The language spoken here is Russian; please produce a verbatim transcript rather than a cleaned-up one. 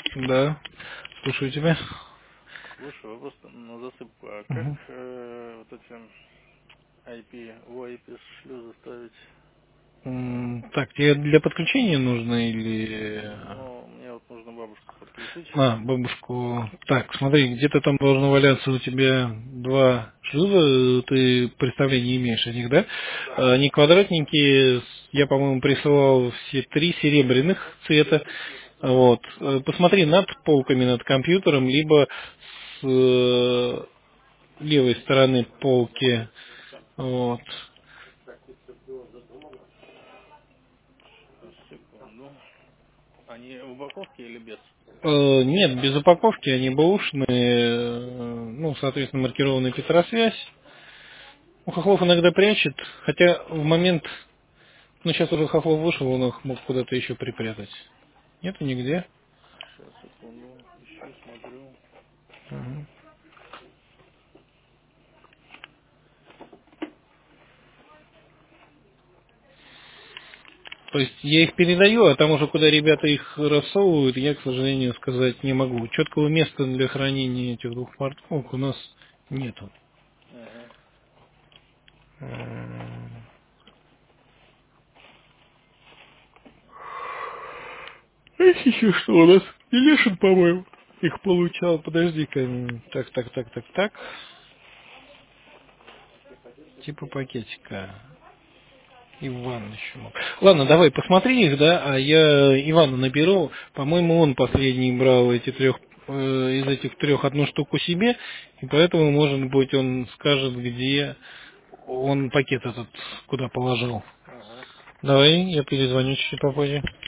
Да, слушаю тебя. Слушай, вопрос на засыпку. А как Мгм. э, вот эти ай пи, в ай пи шлюзы ставить? М, Так, тебе для подключения нужно или... Ну, мне вот нужно бабушку подключить. А, бабушку. Так, смотри, где-то там должно валяться у тебя два шлюза, ты представления не имеешь о них, да? Да. А, Они квадратненькие, с- я, по-моему, присылал все три серебряных цвета. Вот. Э, Посмотри над полками над компьютером, либо с э, левой стороны полки. Вот. Сейчас, секунду. Они в упаковке или без? Э, Нет, без упаковки, они бэушные, э, ну, соответственно, маркированная Петросвязь. У хохлов иногда прячет, хотя в момент, ну, сейчас уже хохлов вышел, он их мог куда-то еще припрятать. Нету нигде. Сейчас, секунду. Ищу, смотрю. Мгм. То есть я их передаю, а там уже куда ребята их рассовывают, я, к сожалению, сказать не могу. Четкого места для хранения этих двух смартфонов у нас нету. Ага. М. А еще что у нас? Илешин, по-моему, их получал. Подожди-ка. м, Так, так, так, так, так. Типа пакетика. Иван еще мог. Ладно, давай посмотри их, да, а я Ивана наберу. По-моему, он последний брал эти трех э, из этих трех одну штуку себе, и поэтому, может быть, он скажет, где он пакет этот куда положил. Ага. Давай, я перезвоню чуть попозже.